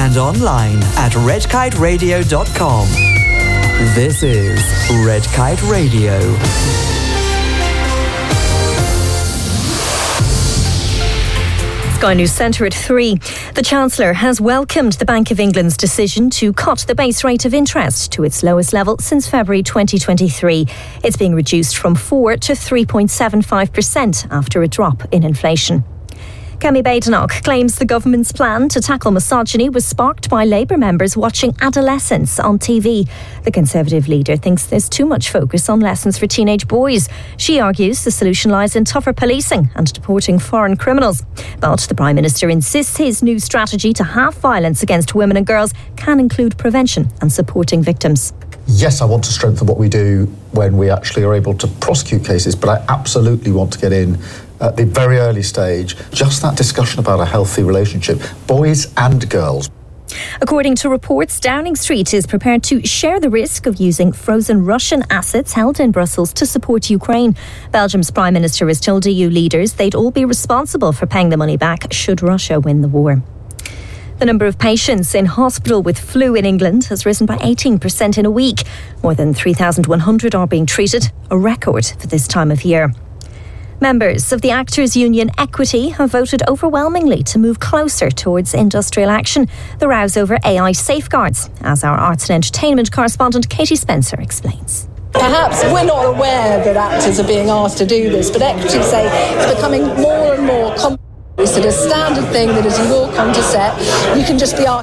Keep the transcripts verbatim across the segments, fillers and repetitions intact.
and online at red kite radio dot com. This is Red Kite Radio. Sky News Centre at three. The Chancellor has welcomed the Bank of England's decision to cut the base rate of interest to its lowest level since February twenty twenty-three. It's being reduced from four to three point seven five percent after a drop in inflation. Kemi Badenoch claims the government's plan to tackle misogyny was sparked by Labour members watching Adolescence on T V. The Conservative leader thinks there's too much focus on lessons for teenage boys. She argues the solution lies in tougher policing and deporting foreign criminals. But the Prime Minister insists his new strategy to halve violence against women and girls can include prevention and supporting victims. Yes, I want to strengthen what we do when we actually are able to prosecute cases, but I absolutely want to get in at the very early stage, just that discussion about a healthy relationship, boys and girls. According to reports, Downing Street is prepared to share the risk of using frozen Russian assets held in Brussels to support Ukraine. Belgium's Prime Minister has told E U leaders they'd all be responsible for paying the money back should Russia win the war. The number of patients in hospital with flu in England has risen by eighteen percent in a week. More than three thousand one hundred are being treated, a record for this time of year. Members of the Actors Union Equity have voted overwhelmingly to move closer towards industrial action. The rows over A I safeguards, as our arts and entertainment correspondent Katie Spencer explains. Perhaps we're not aware that actors are being asked to do this, but Equity say it's becoming more and more common. It's a standard thing that as you walk onto set, you can just be asked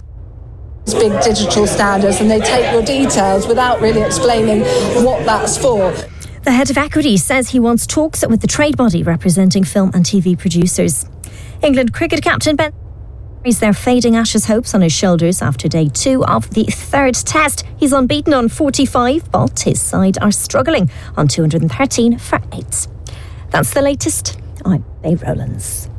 big digital standards and they take your details without really explaining what that's for. The head of Equity says he wants talks with the trade body representing film and T V producers. England cricket captain Ben carries their fading Ashes hopes on his shoulders after day two of the third test. He's unbeaten on forty-five, but his side are struggling on two hundred thirteen for eight. That's the latest. I'm Bay Rowlands.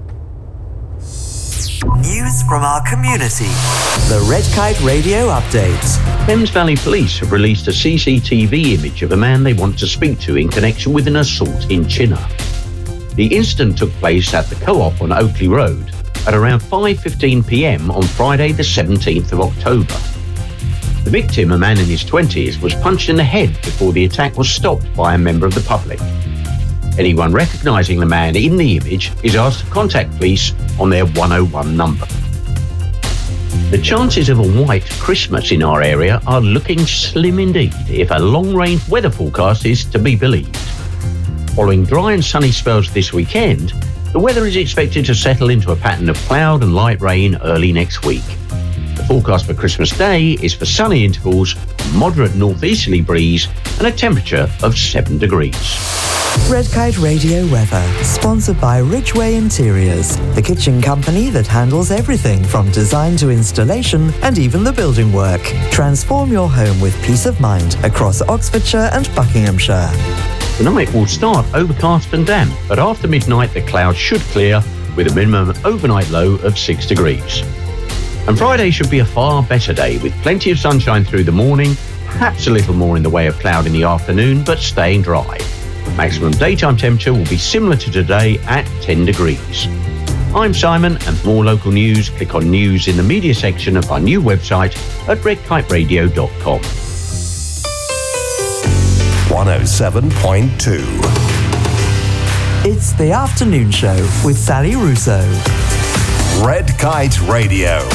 News from our community. The Red Kite Radio Update. Thames Valley Police have released a C C T V image of a man they want to speak to in connection with an assault in Chinnor. The incident took place at the Co-op on Oakley Road at around five fifteen p m on Friday the seventeenth of October. The victim, a man in his twenties, was punched in the head before the attack was stopped by a member of the public. Anyone recognising the man in the image is asked to contact police on their one oh one number. The chances of a white Christmas in our area are looking slim indeed if a long-range weather forecast is to be believed. Following dry and sunny spells this weekend, the weather is expected to settle into a pattern of cloud and light rain early next week. The forecast for Christmas Day is for sunny intervals, a moderate northeasterly breeze and a temperature of seven degrees. Red Kite Radio weather, sponsored by Ridgeway Interiors, the kitchen company that handles everything from design to installation and even the building work. Transform your home with peace of mind across Oxfordshire and Buckinghamshire. The night will start overcast and damp, but after midnight the clouds should clear with a minimum overnight low of six degrees. And Friday should be a far better day with plenty of sunshine through the morning, perhaps a little more in the way of cloud in the afternoon, but staying dry. Maximum daytime temperature will be similar to today at ten degrees. I'm Simon, and for more local news, click on News in the media section of our new website at red kite radio dot com. one oh seven point two. It's the afternoon show with Sally Russo. Red Kite Radio.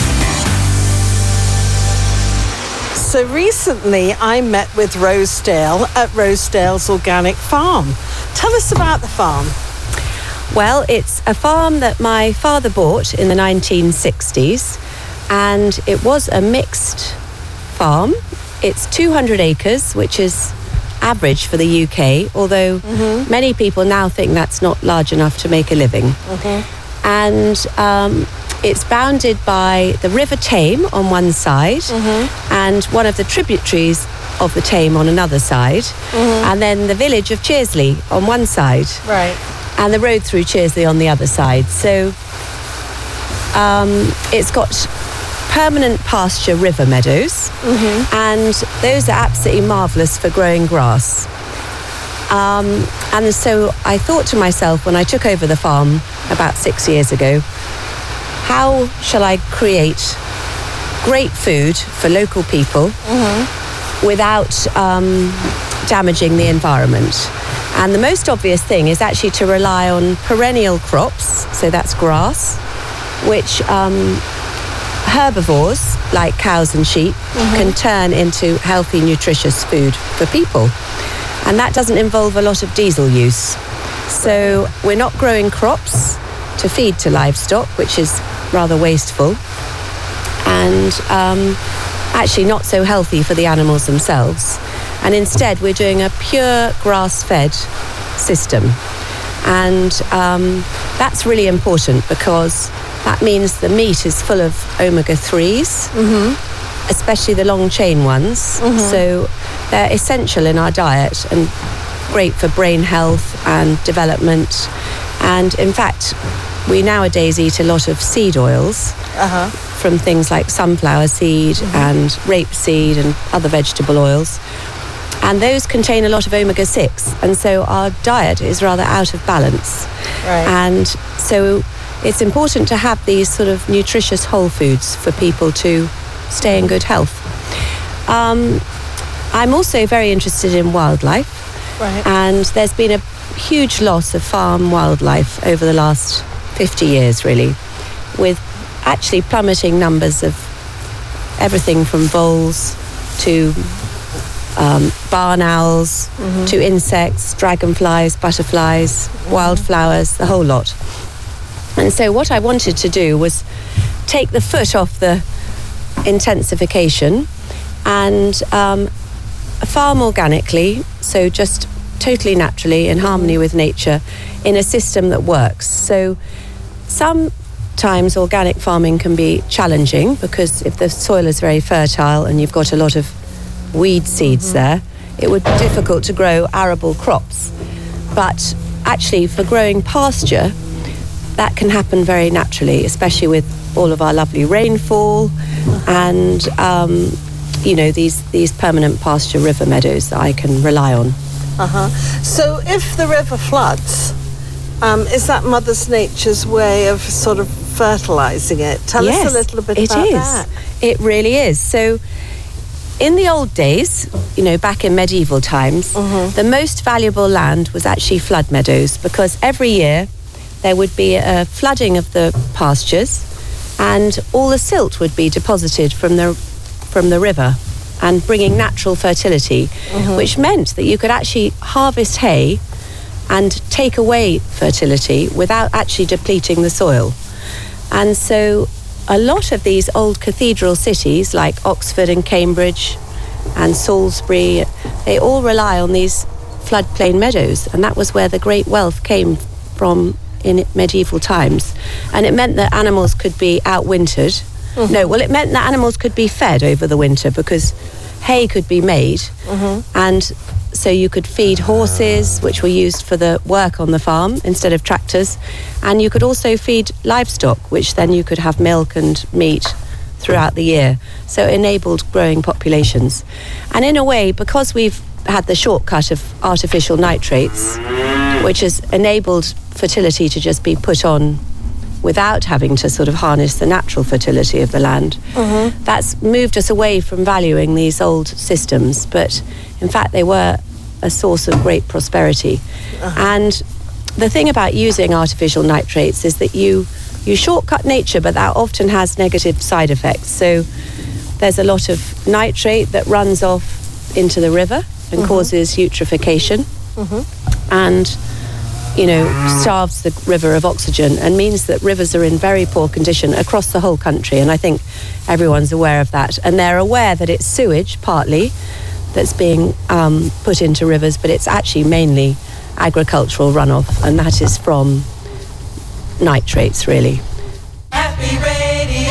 So recently I met with Rosedale at Rosedale's Organic Farm. Tell us about the farm. Well, it's a farm that my father bought in the nineteen sixties, and it was a mixed farm. It's two hundred acres, which is average for the U K, although mm-hmm. many people now think that's not large enough to make a living. Mm-hmm. And um, it's bounded by the River Tame on one side mm-hmm. and one of the tributaries of the Tame on another side, mm-hmm. and then the village of Cheersley on one side. Right. And the road through Cheersley on the other side. So um, it's got permanent pasture river meadows, mm-hmm. and those are absolutely marvellous for growing grass. Um, and so I thought to myself when I took over the farm about six years ago, how shall I create great food for local people mm-hmm. without um, damaging the environment. And the most obvious thing is actually to rely on perennial crops, so that's grass, which um, herbivores, like cows and sheep, mm-hmm. can turn into healthy, nutritious food for people. And that doesn't involve a lot of diesel use. So we're not growing crops to feed to livestock, which is rather wasteful, and um, actually not so healthy for the animals themselves. And instead, we're doing a pure grass-fed system. And um, that's really important because that means the meat is full of omega threes, mm-hmm. especially the long-chain ones. Mm-hmm. So they're essential in our diet and great for brain health and development. And in fact, we nowadays eat a lot of seed oils uh-huh. from things like sunflower seed mm-hmm. and rapeseed and other vegetable oils. And those contain a lot of omega six. And so our diet is rather out of balance. Right. And so it's important to have these sort of nutritious whole foods for people to stay in good health. Um, I'm also very interested in wildlife. Right. And there's been a huge loss of farm wildlife over the last fifty years, really, with actually plummeting numbers of everything from voles to um, barn owls mm-hmm. to insects, dragonflies, butterflies, mm-hmm. wildflowers, the whole lot. And so what I wanted to do was take the foot off the intensification and um, farm organically, so just totally naturally in harmony with nature in a system that works. So sometimes organic farming can be challenging because if the soil is very fertile and you've got a lot of weed seeds mm-hmm. there, it would be difficult to grow arable crops. But actually for growing pasture, that can happen very naturally, especially with all of our lovely rainfall and um, you know, these, these permanent pasture river meadows that I can rely on. Uh-huh. So if the river floods, um, is that Mother Nature's way of sort of fertilising it? Tell yes, us a little bit it about is. that. It really is. So in the old days, you know, back in medieval times, mm-hmm. the most valuable land was actually flood meadows because every year there would be a flooding of the pastures and all the silt would be deposited from the from the river and bringing natural fertility, mm-hmm. which meant that you could actually harvest hay and take away fertility without actually depleting the soil. And so a lot of these old cathedral cities like Oxford and Cambridge and Salisbury, they all rely on these floodplain meadows, and that was where the great wealth came from in medieval times. And it meant that animals could be outwintered. Mm-hmm. No, well, it meant that animals could be fed over the winter because hay could be made. Mm-hmm. And so you could feed horses, which were used for the work on the farm instead of tractors. And you could also feed livestock, which then you could have milk and meat throughout the year. So it enabled growing populations. And in a way, because we've had the shortcut of artificial nitrates, which has enabled fertility to just be put on without having to sort of harness the natural fertility of the land. Mm-hmm. That's moved us away from valuing these old systems, but in fact they were a source of great prosperity. Uh-huh. And the thing about using artificial nitrates is that you you shortcut nature, but that often has negative side effects. So there's a lot of nitrate that runs off into the river and mm-hmm. causes eutrophication mm-hmm. and you know, starves the river of oxygen and means that rivers are in very poor condition across the whole country. And I think everyone's aware of that. And they're aware that it's sewage, partly, that's being um, put into rivers, but it's actually mainly agricultural runoff, and that is from nitrates, really. Happy Radio.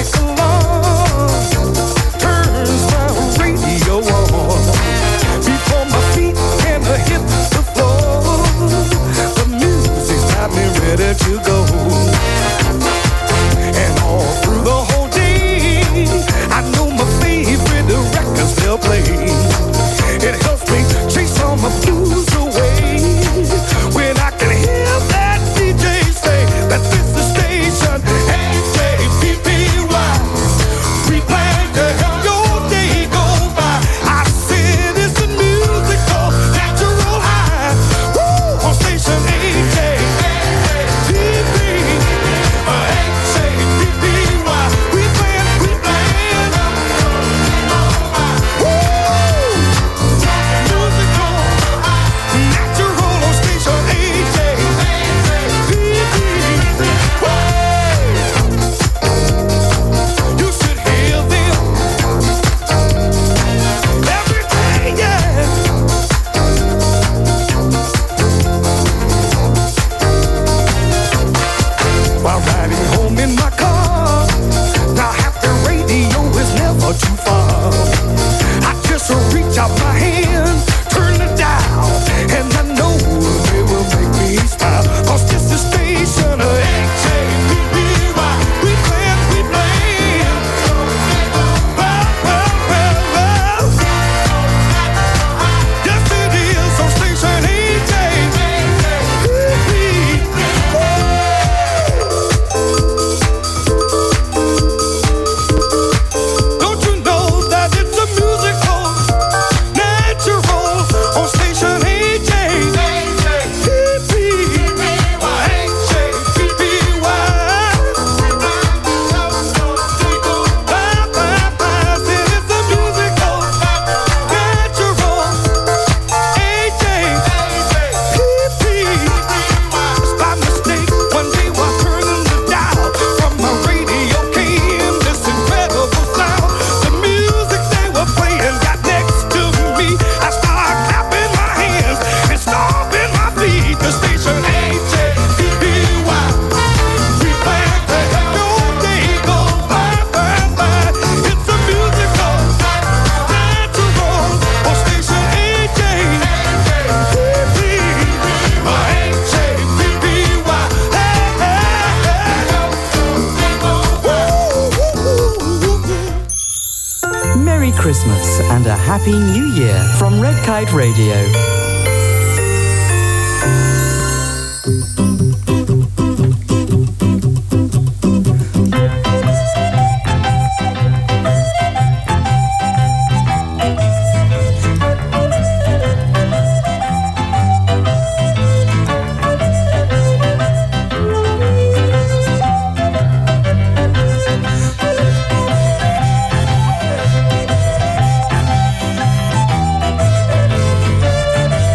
music alarm turns my radio on. Before my feet can hit the floor, the music's got me ready to go. And all through the whole day, I know my favorite records they'll play. It helps me chase all my blues away when I can hear that D J say that this is station A J P P Y. We plan to help your day go by. I said it's a musical natural high. Woo! On station A J P P A J P P Y. We plan, we plan. Woo! Musical natural on station A J P P. You should hear them every day, yeah. While riding home in my car, now happy radio is never too far. I just reach out my hand, turn the dial, and I know they will make me smile. 'Cause this is station A J P P Y. We plan, we plan. Well, well, well, well. Yes, it is on station A J P P. Don't you know that it's a musical natural on station A J P P. A J P P Y. Said it's a musical natural A J P P. It's by mistake one day while turning the dial, from my radio came this incredible sound. The music they were playing got next to me. I started clapping my hands and stomping my feet. The station A J P P Y. We plan to help your day go by, by, by. It's a musical natural on station A J P P. A J P P Y. Hey, hey, hey. Merry Christmas and a Happy New Year from Red Kite Radio. Hey,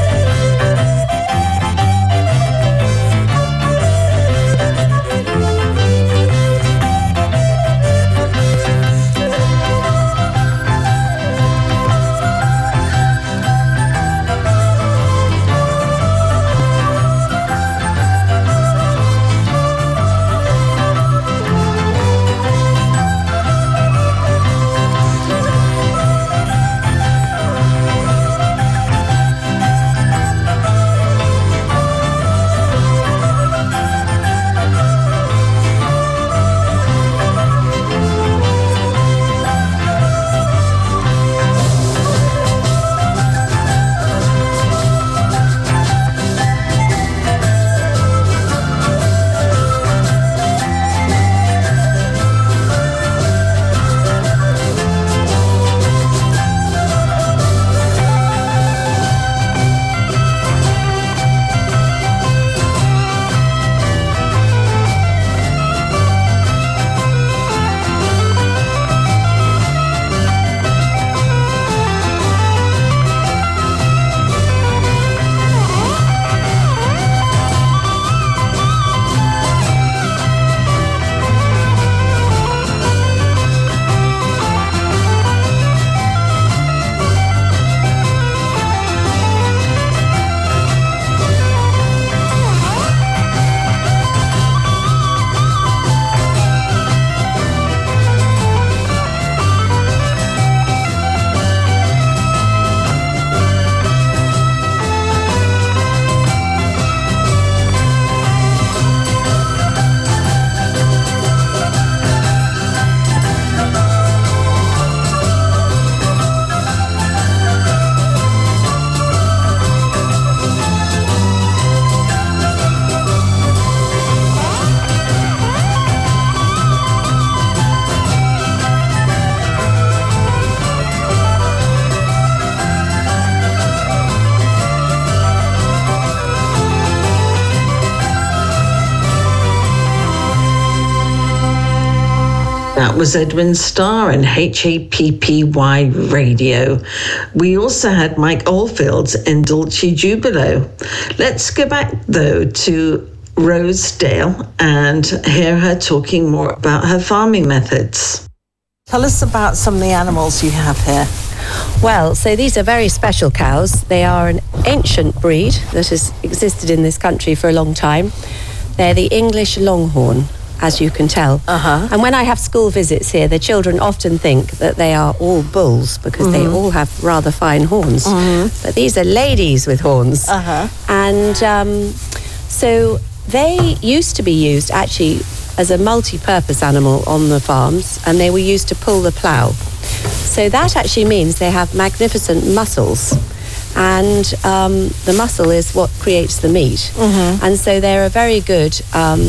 That was Edwin Starr and H A P P Y Radio. We also had Mike Oldfield's in Dulce Jubilo. Let's go back, though, to Rosedale and hear her talking more about her farming methods. Tell us about some of the animals you have here. Well, so these are very special cows. They are an ancient breed that has existed in this country for a long time. They're the English Longhorn, as you can tell. Uh-huh. And when I have school visits here, the children often think that they are all bulls because mm-hmm. they all have rather fine horns. Mm-hmm. But these are ladies with horns. Uh-huh. And um, so they used to be used actually as a multi-purpose animal on the farms, and they were used to pull the plough. So that actually means they have magnificent muscles. And um, the muscle is what creates the meat. Mm-hmm. And so they're a very good um,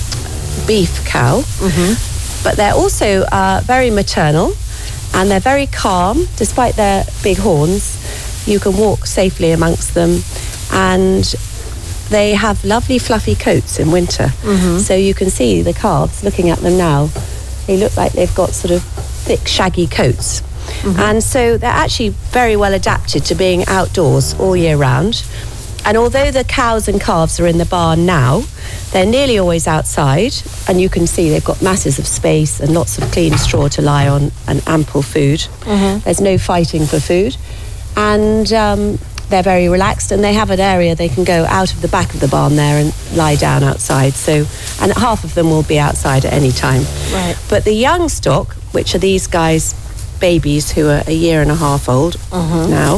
beef cow. Mm-hmm. But they're also uh, very maternal, and they're very calm. Despite their big horns, you can walk safely amongst them. And they have lovely fluffy coats in winter. Mm-hmm. So you can see the calves, looking at them now, they look like they've got sort of thick, shaggy coats. Mm-hmm. And so they're actually very well adapted to being outdoors all year round. And although the cows and calves are in the barn now, they're nearly always outside, and you can see they've got masses of space and lots of clean straw to lie on and ample food. Mm-hmm. There's no fighting for food. And um, they're very relaxed, and they have an area they can go out of the back of the barn there and lie down outside. So, and half of them will be outside at any time. Right. But the young stock, which are these guys, babies who are a year and a half old Mm-hmm. now,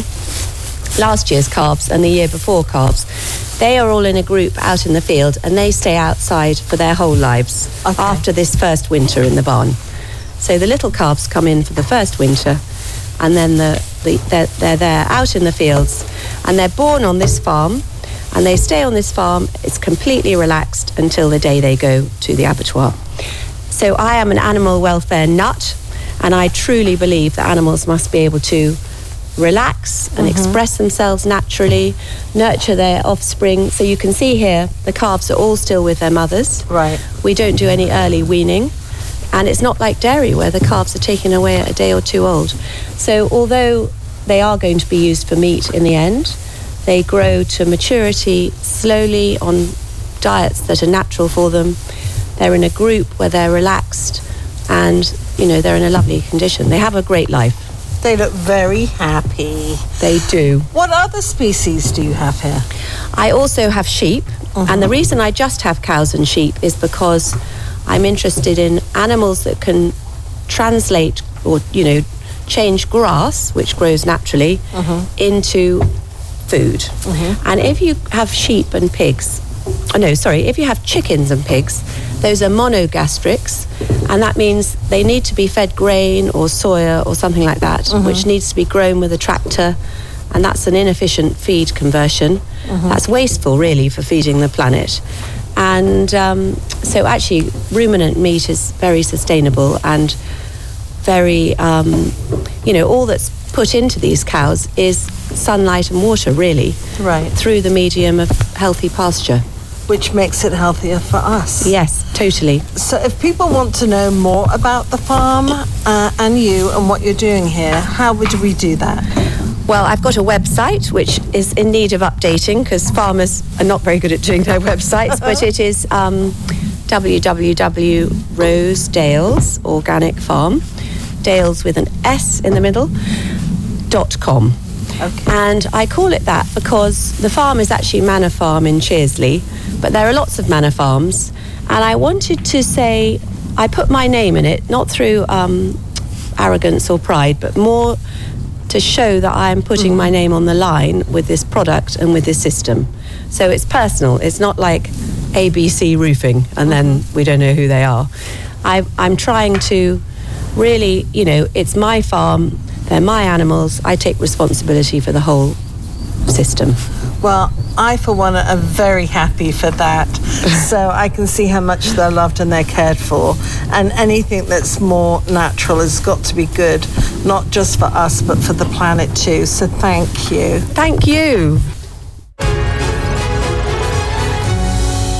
last year's calves and the year before calves, they are all in a group out in the field, and they stay outside for their whole lives Okay. after this first winter in the barn. So the little calves come in for the first winter, and then the, the they're, they're there out in the fields, and they're born on this farm, and they stay on this farm. It's completely relaxed until the day they go to the abattoir. So I am an animal welfare nut, and I truly believe that animals must be able to relax and Mm-hmm. express themselves naturally, nurture their offspring. So you can see here, the calves are all still with their mothers. Right. We don't do any early weaning. And it's not like dairy where the calves are taken away at a day or two old. So although they are going to be used for meat in the end, they grow to maturity slowly on diets that are natural for them. They're in a group where they're relaxed, and, you know, they're in a lovely condition. They have a great life. They look very happy. They do. What other species do you have here? I also have sheep, Mm-hmm. and the reason I just have cows and sheep is because I'm interested in animals that can translate or, you know, change grass, which grows naturally, Mhm. into food. Mhm. And if you have sheep and pigs, oh no, sorry, if you have chickens and pigs, those are monogastrics, and that means they need to be fed grain or soya or something like that, Mhm. which needs to be grown with a tractor, and that's an inefficient feed conversion. Mhm. That's wasteful, really, for feeding the planet. And um, so actually ruminant meat is very sustainable and very, um, you know, all that's put into these cows is sunlight and water, really, Right. through the medium of healthy pasture. Which makes it healthier for us. Yes, totally. So if people want to know more about the farm uh, and you and what you're doing here, how would we do that? Well, I've got a website which is in need of updating because farmers are not very good at doing their websites, but it is um, w w w dot rosedales Organic Farm, Dales with an S in the middle, dot com. Okay. And I call it that because the farm is actually Manor Farm in Cheersley, but there are lots of manor farms. And I wanted to say, I put my name in it, not through um, arrogance or pride, but more to show that I am putting my name on the line with this product and with this system. So it's personal. It's not like A B C Roofing and then we don't know who they are. I, I'm trying to really, you know, it's my farm, they're my animals, I take responsibility for the whole system. Well, I, for one, are very happy for that. So I can see how much they're loved and they're cared for. And anything that's more natural has got to be good, not just for us, but for the planet too. So thank you. Thank you.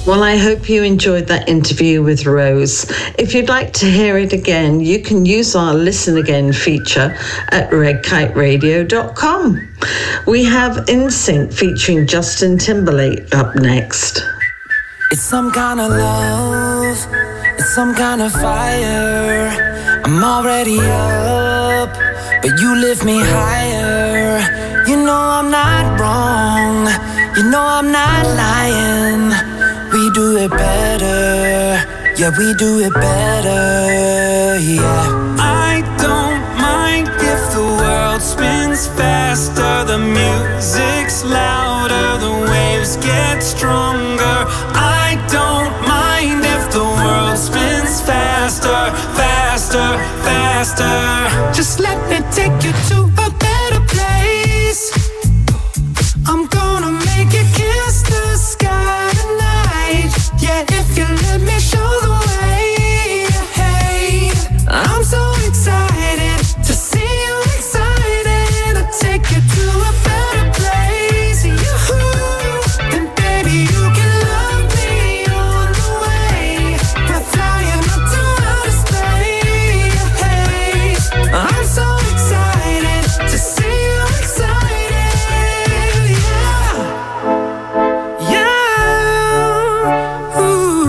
Well, I hope you enjoyed that interview with Rose. If you'd like to hear it again, you can use our Listen Again feature at red kite radio dot com. We have N Sync featuring Justin Timberlake up next. It's some kind of love, it's some kind of fire. I'm already up, but you lift me higher. You know I'm not wrong, you know I'm not lying. We do it better, yeah, we do it better, yeah. I don't mind if the world spins faster, the music's louder, the waves get stronger. I don't mind if the world spins faster, faster, faster. Just let me take you to a better place. I'm gonna make you kiss the sky tonight. Yeah, if you let me show the way. Hey, I'm so excited to see you excited. I'll take you to a better place. You, and baby, you can love me on the way. We're flying up to outer space. Hey, I'm so excited to see you excited. Yeah, yeah.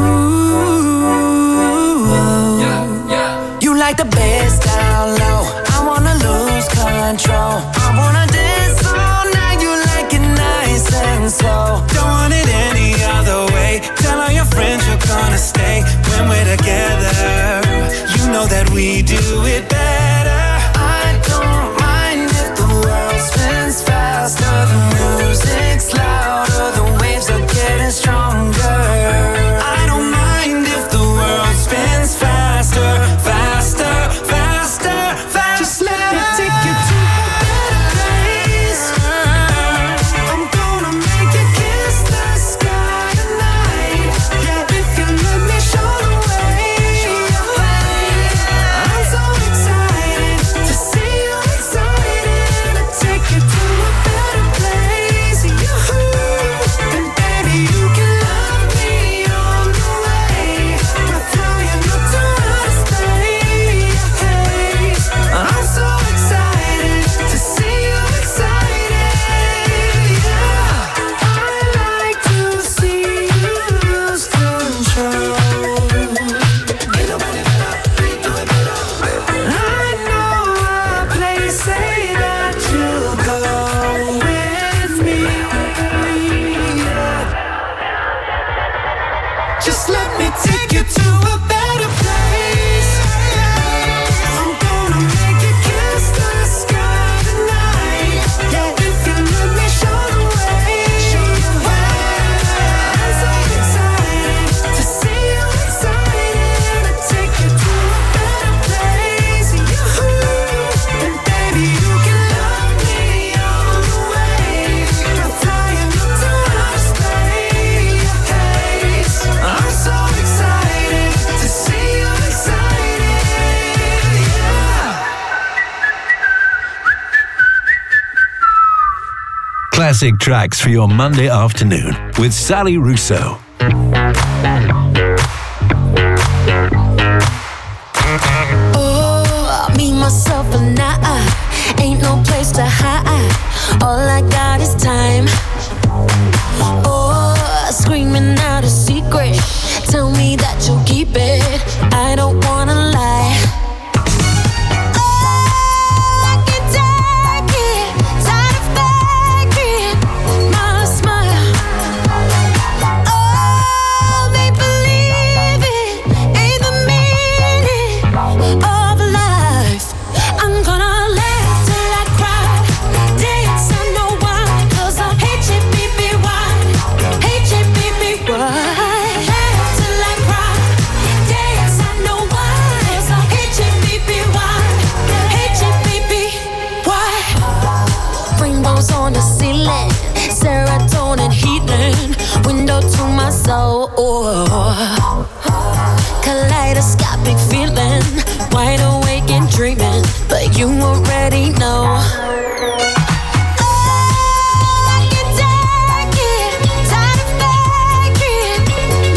Ooh. You like the bass down low, I wanna lose control. I wanna dance all night, you like it nice and slow. Don't want it any other way. Tell all your friends you're gonna stay when we're together. You know that we do it better. I don't mind if the world spins faster, the music's louder, the waves are getting stronger. I don't mind if the world spins faster, faster, faster, faster. Just let me take you to a better place. I'm gonna make you kiss the sky tonight. Yeah, if you let me show the way. I'm so excited to see you excited. I'll take you to a better place. You, and baby, you can love me on the way. We're flying up to outer space. I'm so excited to see you excited. Yeah, I like to see you lose control. I know a place, say that you'll go with me. Just let me take you to a better place. I'm gonna make you kiss the sky tonight. Yeah, if you let me show the way. I'm so excited to see you excited. I'll take you to a better place. You, and baby, you can love me on the way. We're flying up to outer space. I'm so excited to see you excited. Yeah. Classic tracks for your Monday afternoon with Sally Russo. Oh, me, myself, and I ain't no place to hide. All I got is time. Oh, screaming out a secret. Tell me that you'll keep it. I don't wanna lie. Oh, I can take it. Tired of faking my smile. Oh, they believe it. Ain't the meaning of life. I'm gonna laugh till I cry. Dance, I know why. 'Cause I hate you, baby, why? Hate you, baby, why? Laugh till I cry. Dance, I know why. 'Cause I hate you, baby, why? Hate you, baby, why? Rainbows on the ceiling, serotonin healing, window to my soul. Kaleidoscopic feeling, wide awake and dreaming, but you already know. Oh, I can take it. Tired of faking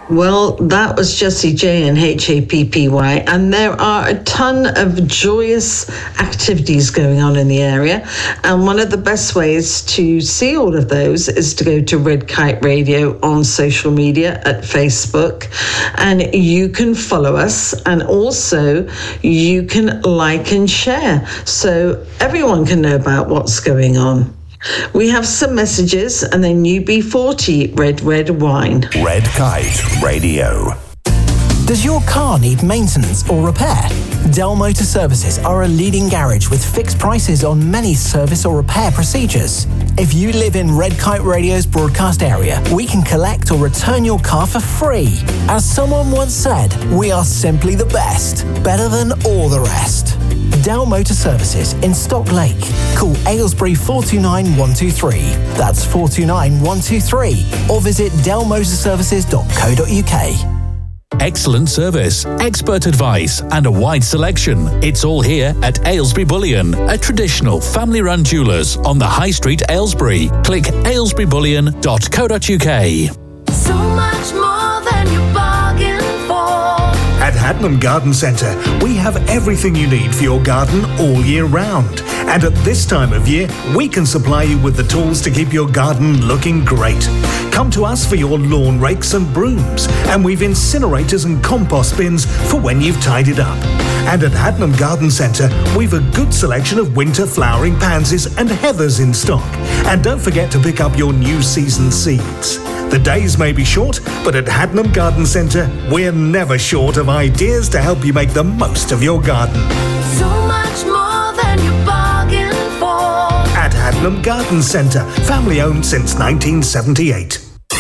Well, that was Jessie J and H A P P Y, and there are a ton of joyous activities going on in the area. And one of the best ways to see all of those is to go to Red Kite Radio on social media at Facebook, and you can follow us, and also you can like and share so everyone can know about what's going on. We have some messages and then U B forty Red Red Wine. Red Kite Radio. Does your car need maintenance or repair? Dell Motor Services are a leading garage with fixed prices on many service or repair procedures. If you live in Red Kite Radio's broadcast area, we can collect or return your car for free. As someone once said, we are simply the best, better than all the rest. Dell Motor Services in Stock Lake. Call Aylesbury four two nine one two three. That's four two nine one two three. Or visit dell motor services dot co dot uk. Excellent service, expert advice, and a wide selection. It's all here at Aylesbury Bullion, a traditional family-run jewellers on the High Street, Aylesbury. Click aylesbury bullion dot co dot uk. So much more than you bargained for. At Hadnam Garden Centre, we have everything you need for your garden all year round. And at this time of year, we can supply you with the tools to keep your garden looking great. Come to us for your lawn rakes and brooms, and we've incinerators and compost bins for when you've tidied up. And at Hadnam Garden Centre, we've a good selection of winter flowering pansies and heathers in stock. And don't forget to pick up your new season seeds. The days may be short, but at Hadnam Garden Centre, we're never short of ideas to help you make the most of your garden. So much more than you bargained for. At Hadnam Garden Centre, family owned since nineteen seventy-eight.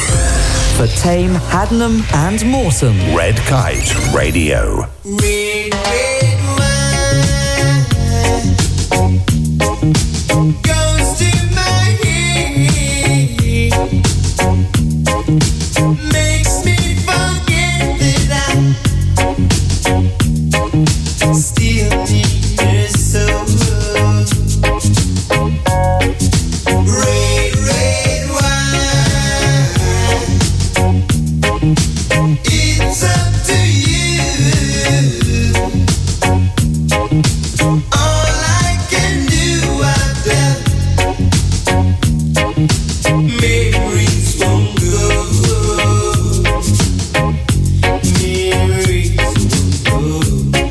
For Tame, Hadnam and Morecambe. Red Kite Radio. Red, red wine goes to my head, makes me forget that I still need her so. Red, red wine, it's up to you. All I can do, I tell. Memories won't go. Memories won't go.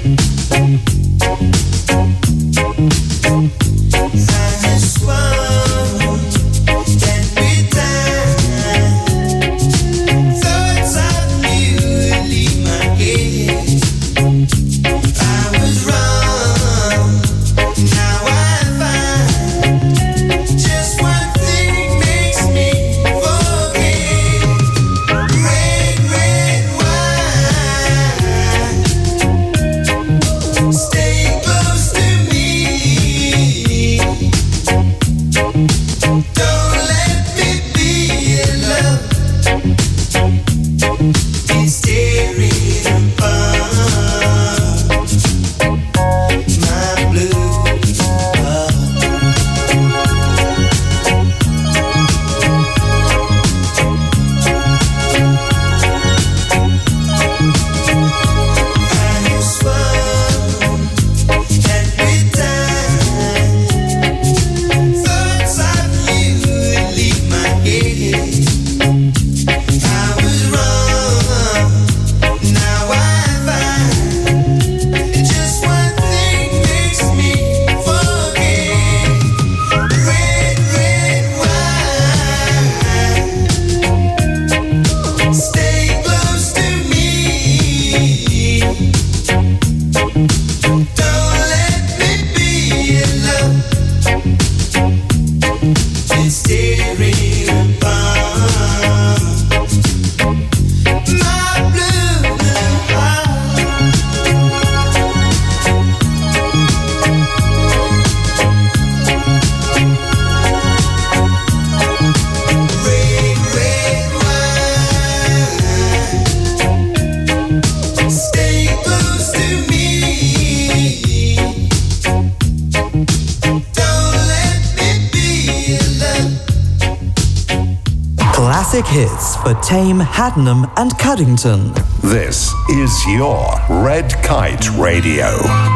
I just want that with time, thoughts of you leave my head. I was wrong, now I find just one thing makes me forget. Red, red wine, stay close to me. classic hits for Tame, Haddenham and Cuddington. This is your Red Kite Radio.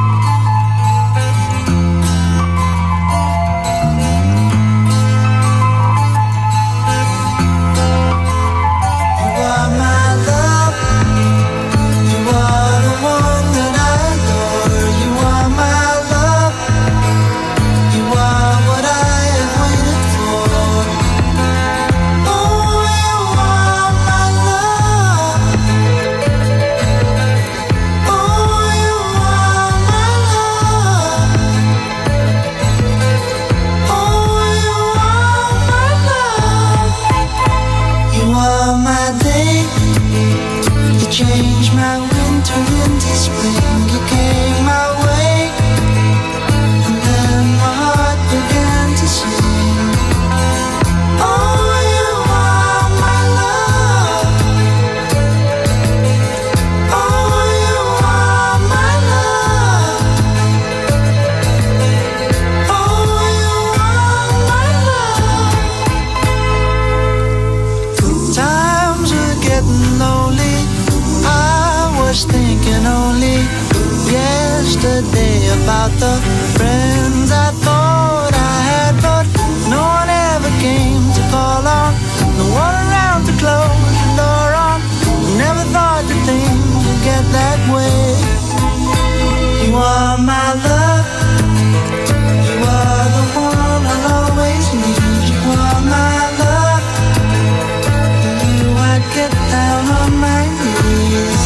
About the friends I thought I had, but no one ever came to call on. No one around to close the door on. Never thought that things would get that way. You are my love. You are the one I'll always need. You are my love. For you I'd get down on my knees.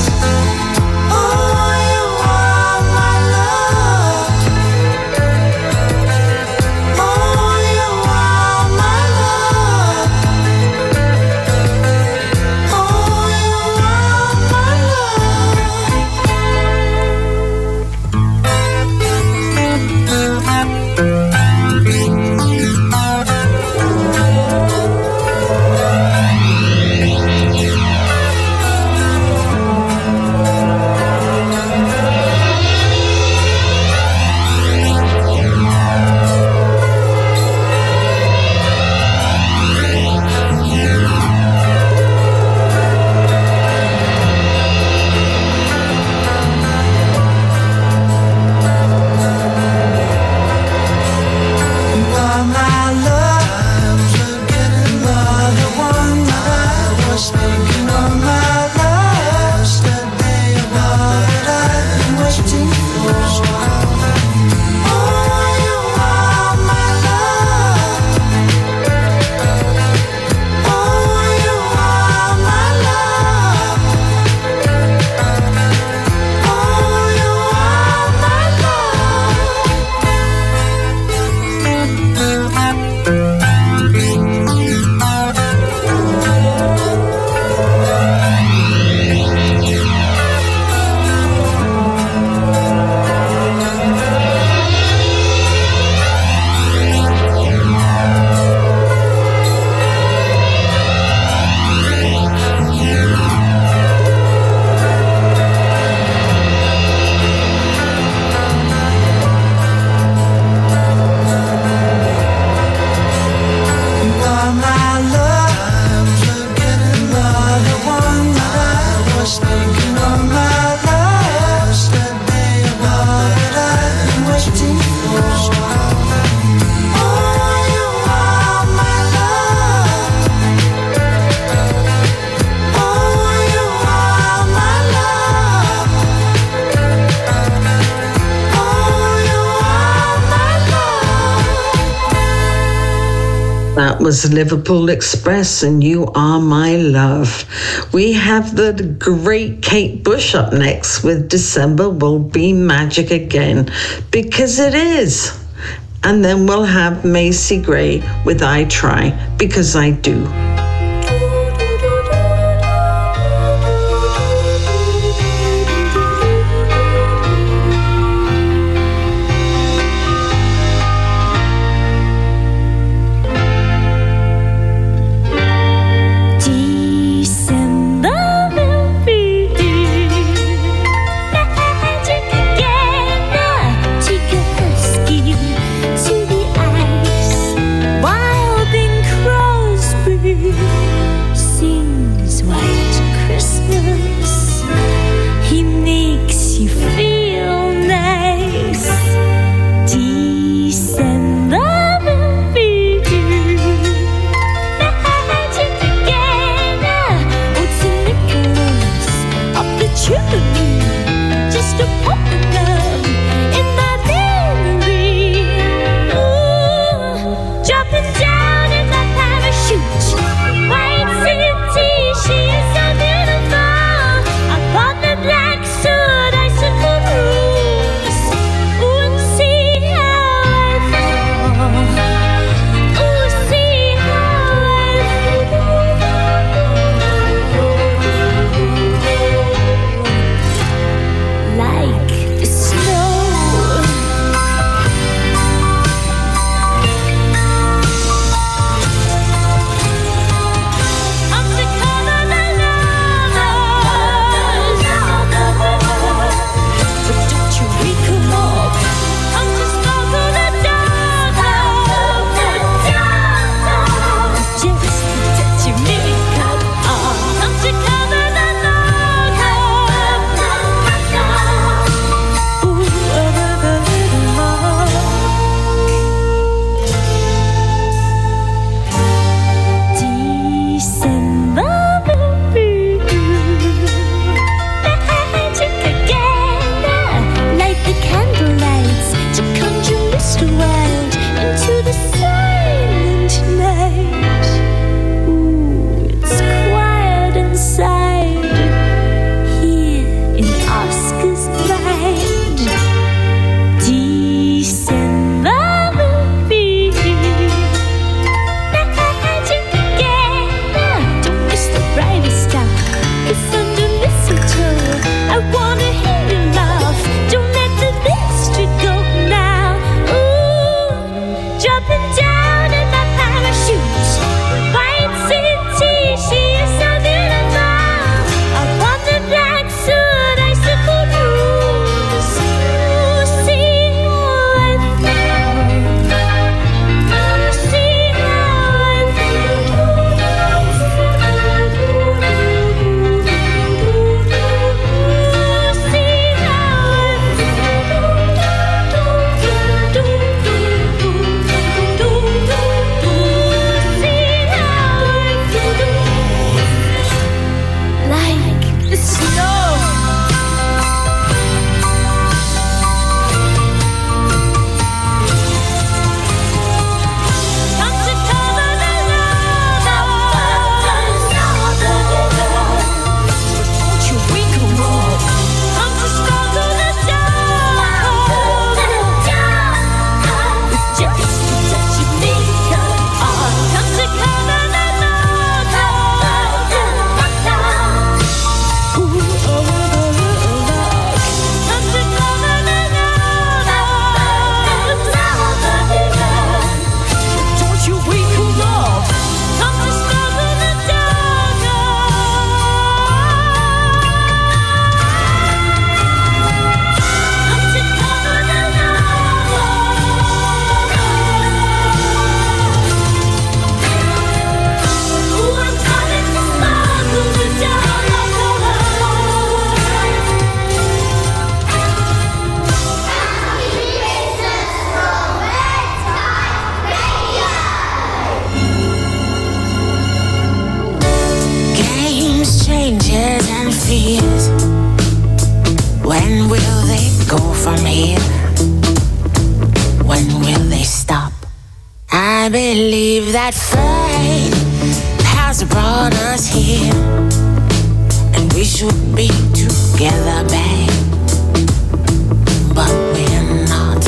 That was Liverpool Express and You Are My Love. We have the great Kate Bush up next with December Will Be Magic Again, because it is. And then we'll have Macy Gray with I Try, Because I Do. To the ice, wild Bing Crosby. I believe that fate has brought us here, and we should be together, babe. But we're not.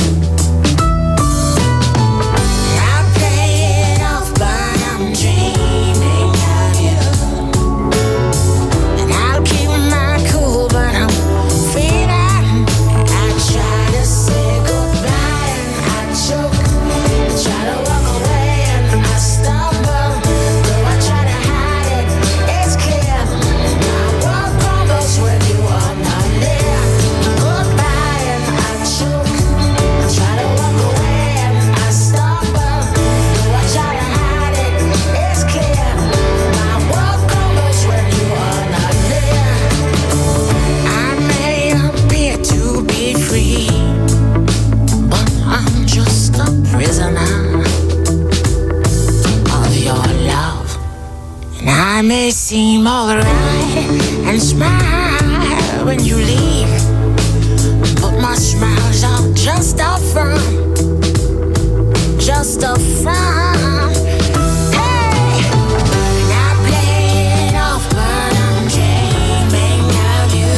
I play it off, but I'm dreaming of you. And I'll keep my cool, but I'm feeling. I try to say goodbye and I choke. I try to walk away and I stumble. Though I try to hide it, it's clear. My world crumbles when you are not there. Goodbye and I choke. I try to walk away and I stumble. Though I try to hide it, it's clear. My world crumbles when you are not there. I may appear to be free, but I'm just a prisoner of your love. And I may seem alright and smile when you leave, but my smiles are just a front, just a front. Hey, and I play it off, but I'm dreaming of you.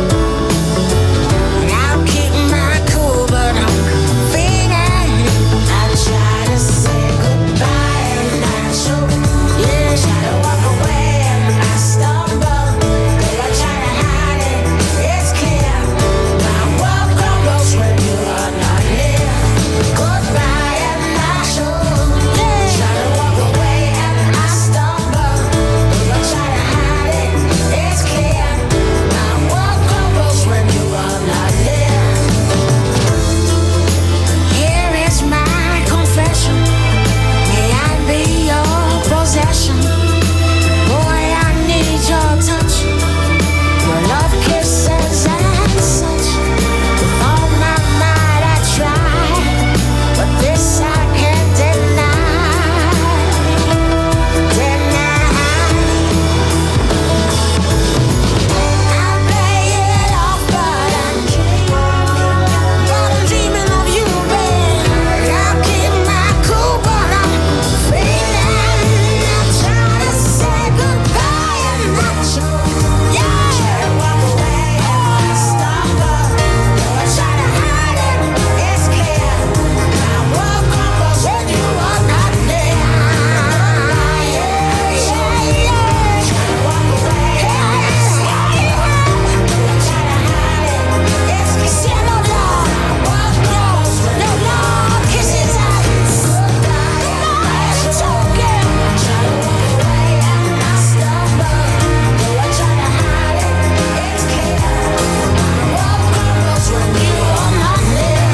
And I'll keep my cool, but I'm feeling. I try to say goodbye and I choke. Yeah, try to walk away and I stumble. Though I try to hide it, it's clear. My world crumbles when you are not here. Goodbye and I choke. Yeah, try to walk away and I stumble. Though I try to hide it, it's clear. My world crumbles when you are not here. Here is my confession. May I be your possession. Boy, I need your touch. Your love kisses and such. With all my might I try, but this I can't deny. Deny. I play it off, but I'm dreaming. But I'm dreaming of you, babe. I'll keep my cool, but I'm feeling. I try to say goodbye and I choke. Yeah, try to walk away and I stumble. Though I try to hide it, it's clear. My world crumbles when you are not there. Yeah, yeah, yeah. Try to walk away and I stumble. Though I try to hide it, it's clear. No love, world close. No love, kisses and goodbye. I'm choking. Try to walk away and I stumble. Though I try to hide it, it's clear. My world crumbles when you are not there.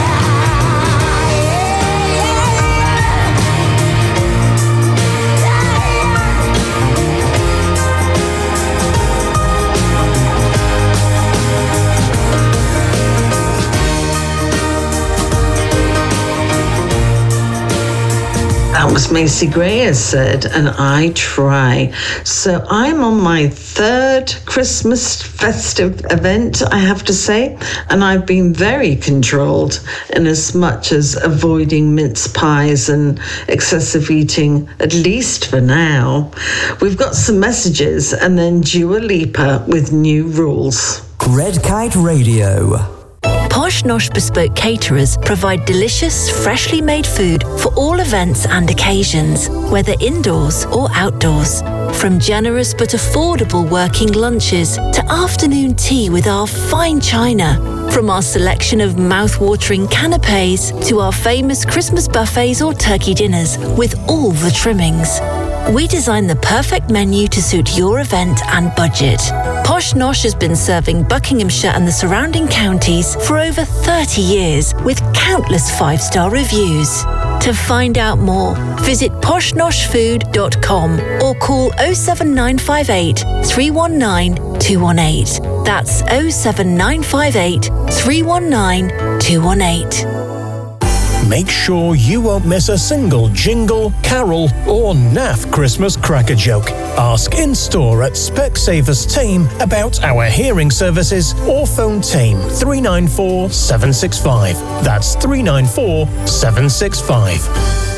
That was Macy Gray, as said, and I try. So I'm on my third Christmas festive event, I have to say, and I've been very controlled in as much as avoiding mince pies and excessive eating, at least for now. We've got some messages and then Dua Lipa with new rules. Red Kite Radio. Posh Nosh Bespoke Caterers provide delicious, freshly made food for all events and occasions, whether indoors or outdoors. From generous but affordable working lunches to afternoon tea with our fine china. From our selection of mouth-watering canapes to our famous Christmas buffets or turkey dinners with all the trimmings. We design the perfect menu to suit your event and budget. Posh Nosh has been serving Buckinghamshire and the surrounding counties for over thirty years with countless five-star reviews. To find out more, visit posh nosh food dot com or call oh seven nine five eight, three one nine, two one eight. That's oh seven nine five eight, three one nine, two one eight. Make sure you won't miss a single jingle, carol, or naff Christmas cracker joke. Ask in-store at Specsavers Tame about our hearing services or phone Tame three nine four, seven six five. That's three nine four, seven six five.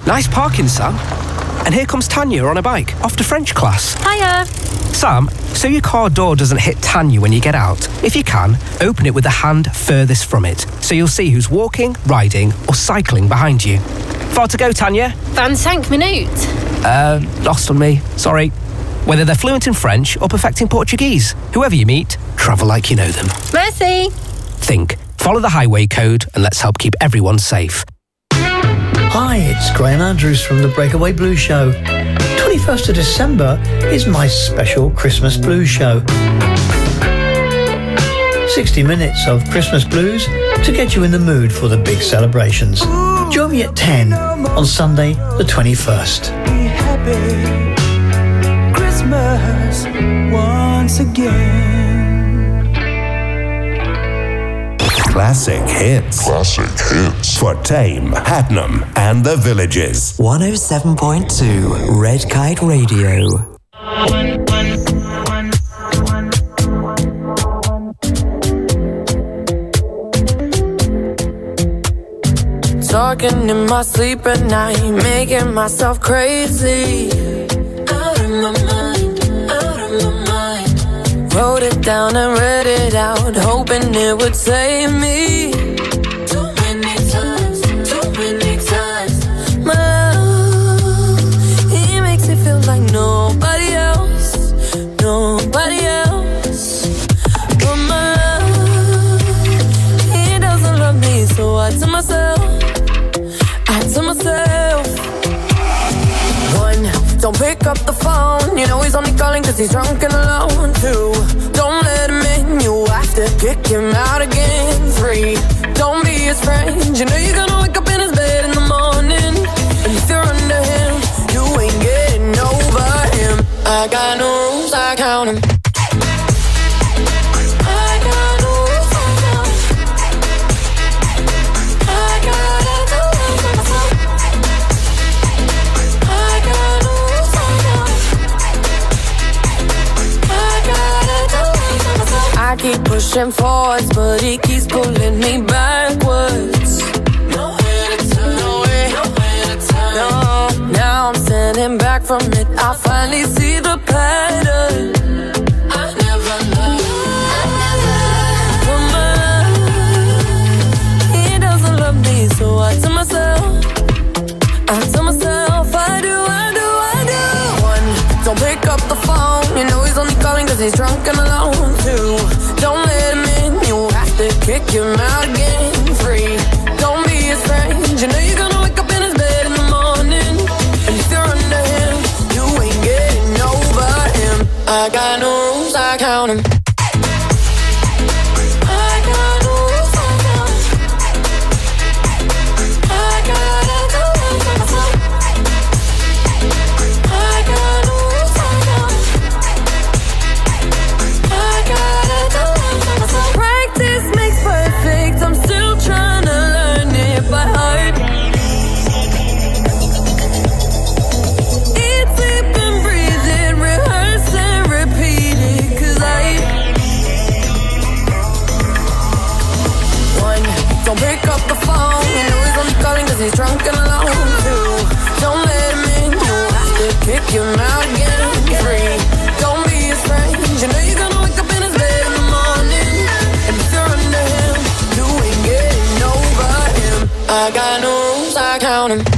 Nice parking, Sam. And here comes Tanya on a bike, off to French class. Hiya. Sam, so your car door doesn't hit Tanya when you get out. If you can, open it with the hand furthest from it, so you'll see who's walking, riding, or cycling behind you. Far to go, Tanya? vingt-cinq minutes. Uh, lost on me. Sorry. Whether they're fluent in French or perfecting Portuguese, whoever you meet, travel like you know them. Merci. Think, follow the highway code, and let's help keep everyone safe. Hi, it's Graham Andrews from the Breakaway Blues Show. twenty-first of December is my special Christmas blues show. sixty minutes of Christmas blues to get you in the mood for the big celebrations. Join me at ten on Sunday the twenty-first. Be happy Christmas once again. Classic hits. Classic hits. For Tame, Hatnam, and the Villages. one oh seven point two Red Kite Radio. Talking in my sleep at night, making myself crazy. Out of my mind, out of my mind. Wrote it down and read it out, hoping it would save me. Too many times, too many times. My love, he makes me feel like nobody else, nobody else. But my love, he doesn't love me, so I tell myself, I tell myself. One, don't pick up the phone, you know he's only calling cause he's drunk and alone. Two, don't let him in, you have to kick him out again. Three, don't be his friend, you know you're gonna wake up in his bed in the morning. And if you're under him, you ain't getting over him. I got no rules, I count him. I keep pushing forwards, but he keeps pulling me backwards. Nowhere to turn, nowhere, nowhere to turn. No, now I'm standing back from it. I finally see the pattern. I never loved, I never for my, he doesn't love me, so I tell myself, I tell myself, I do, I do, I do. One, don't pick up the phone, you know he's only calling cause he's drunk and alone. Two, don't let him in, you have to kick him out again. Three, don't be his friend, you know you're gonna wake up in his bed in the morning. And if you're under him, you ain't getting over him. I got no rules, I count him. He's drunk and alone. Two, don't let him in, you have to kick him out again. Three, don't be his friend, you know you're gonna wake up in his bed in the morning. And if you're under him, you ain't getting over him. I got no rules, I count him.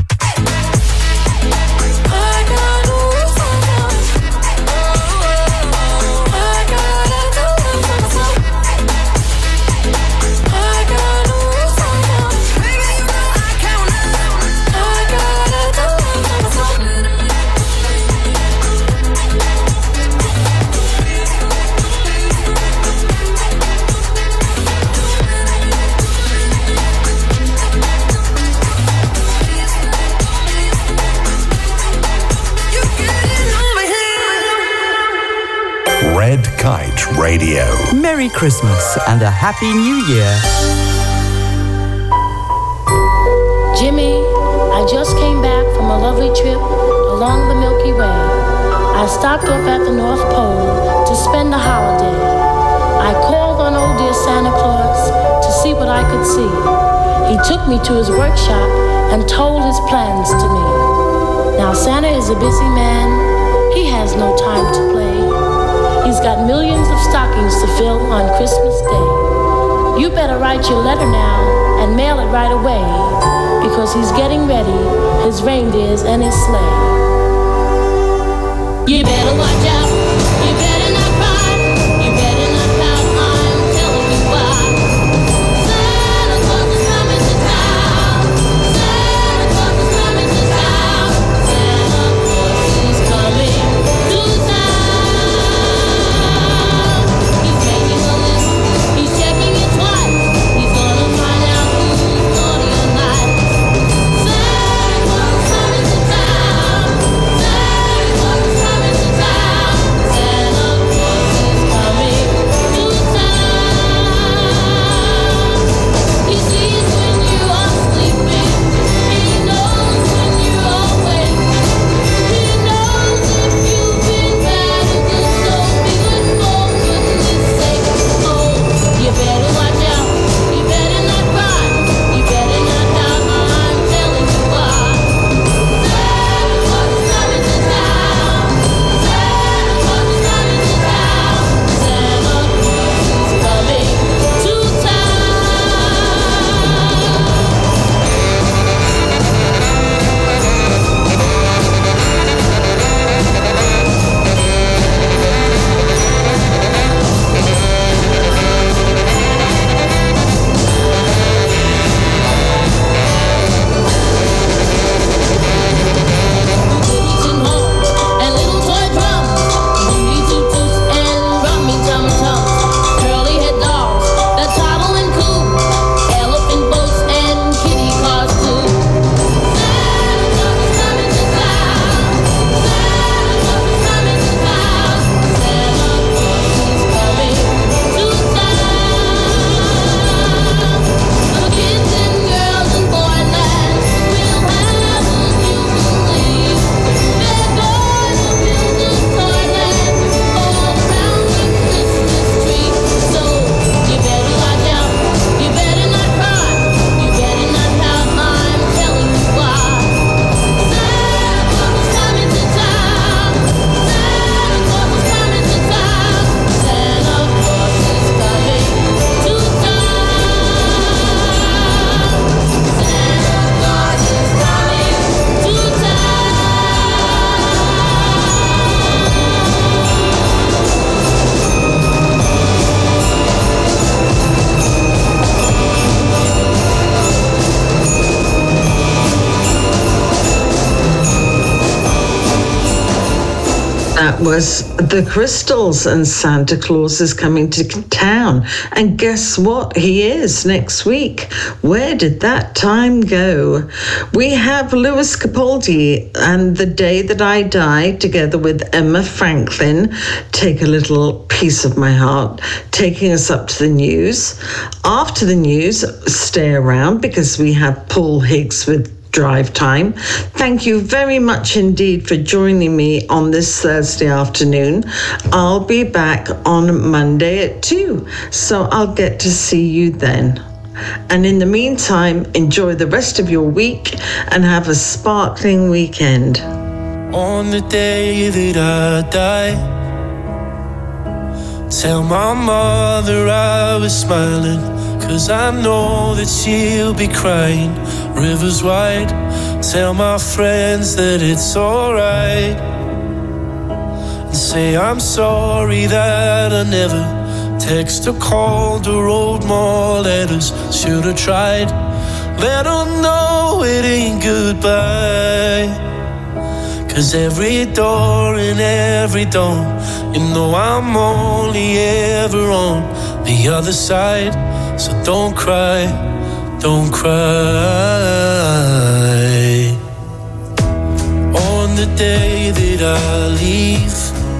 Red Kite Radio. Merry Christmas and a Happy New Year. Jimmy, I just came back from a lovely trip along the Milky Way. I stopped off at the North Pole to spend the holiday. I called on old dear Santa Claus to see what I could see. He took me to his workshop and told his plans to me. Now Santa is a busy man, he has no time to play. He's got millions of stockings to fill on Christmas Day. You better write your letter now and mail it right away, because he's getting ready, his reindeers and his sleigh. You better watch out, you better not cry, you better not pout, I'm telling you why. Santa Claus is coming to town, Santa Claus is coming to town, Santa Claus is coming to town. He's making a list, he's checking it twice, he's gonna find out who's naughty or nice. Santa Claus is coming to town, Santa Claus is coming to town, Santa Claus is coming to town. He sees when you are sleeping, he knows when you are awake, he knows if you've been bad or good, so be good for goodness sake. Oh, you better watch out, you better not cry, you better not pout, I'm telling you why. Santa Claus is coming to town, Santa Claus is coming to town, Santa Claus is coming to town. Tin horns and little toy drums, Rudy Toot Toots and Rummy Tum Tums, curly head dolls that toddle and coo, elephant boats and kitty cars too. Santa Claus is coming to town, Santa Claus is coming to town, Santa Claus is coming to town. The kids and girls in Boyland will have a jubilee. They're going to build a toyland all around the Christmas tree. So you better watch out, you better not cry, you better not pout, I'm telling you why. Santa Claus is coming to town, Santa Claus is coming to town, Santa Claus is coming to town, Santa Claus is coming to That was the Crystals and Santa Claus is coming to town. And guess what? He is next week. Where did that time go? We have Lewis Capaldi and The Day That I Die together with Emma Franklin. Take a little piece of my heart, taking us up to the news. After the news, stay around because we have Paul Higgs with Drive Time. Thank you very much indeed for joining me on this Thursday afternoon. I'll be back on Monday at two, so I'll get to see you then. And in the meantime, enjoy the rest of your week and have a sparkling weekend. On the day that I die, tell my mother I was smiling, 'cause I know that she'll be crying. Rivers wide, tell my friends that it's alright, and say I'm sorry that I never text or called or wrote more letters. Should've tried, let them know it ain't goodbye. 'Cause every door and every dawn, you know I'm only ever on the other side. So don't cry, don't cry. On the day that I leave,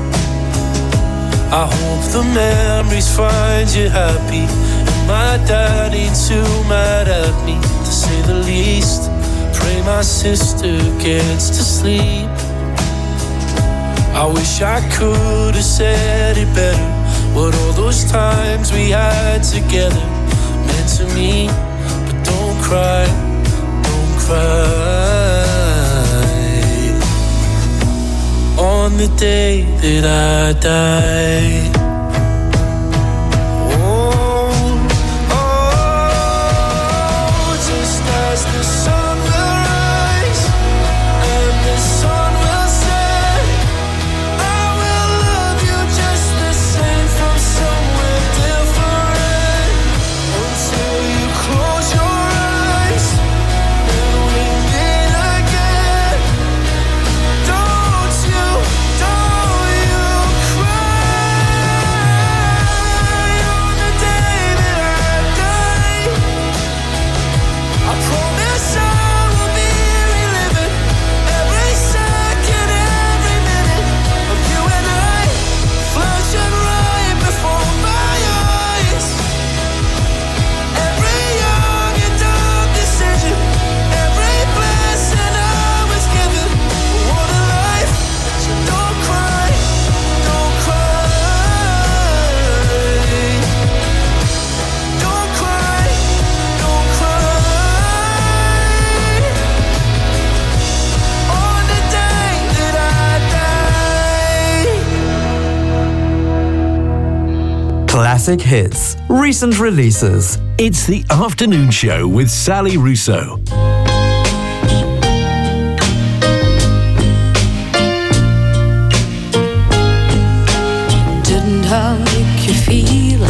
I hope the memories find you happy. And my dad ain't too mad at me, to say the least. Pray my sister gets to sleep. I wish I could have said it better, what all those times we had together meant to me. But don't cry, don't cry on the day that I die. Classic hits, recent releases. It's the afternoon show with Sally Russo. Didn't I make you feel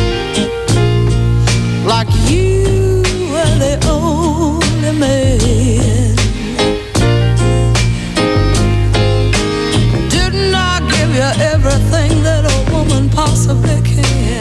like you were the only man? Didn't I give you everything that a woman possibly can?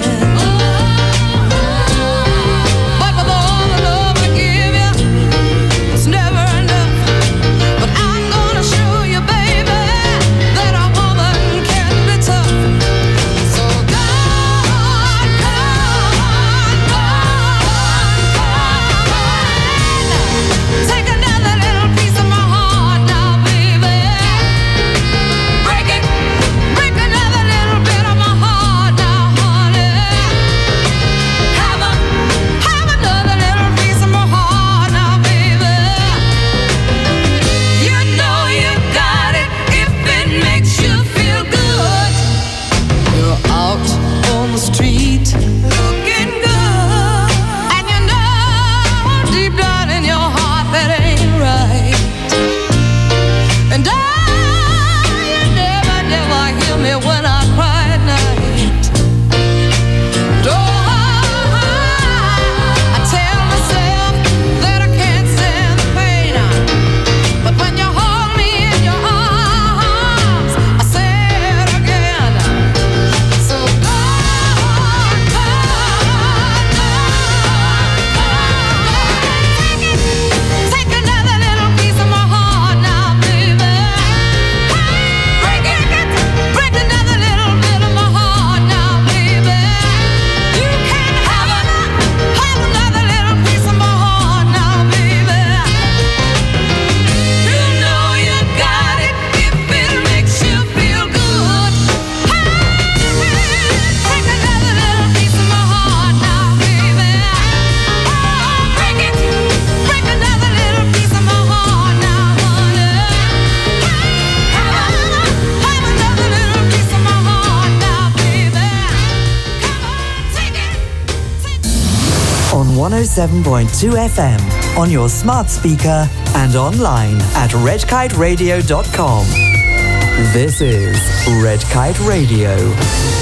But with all the love I give you, it's never enough. But I'm gonna show you, baby, that a woman can be tough. So go on, go on, go on, go on. Take another little piece of my heart now, baby. Break it, break another little bit of my heart now, honey. Have a, have another little piece of my heart now, baby. You know you got it if it makes you feel good. You're out on the street looking good, and you know deep down in your heart that ain't right. And I, you never, never hear me when I cry at night. Oh, I tell myself that I can't stand the pain, but when you hold me in your arms, I say it again. So go on, go on, go on. Take another little piece of my heart now, baby. Break it, break another little bit of my heart now, baby. You can have a, have another little piece of my heart now, baby. You know you got it if it makes you feel good. Take another little piece of my heart now, baby. Break it, break another little piece of my heart now, honey. Have another little piece of my heart now, baby. Take it. On one oh seven point two F M, on your smart speaker, and online at red kite radio dot com. This is Red Kite Radio.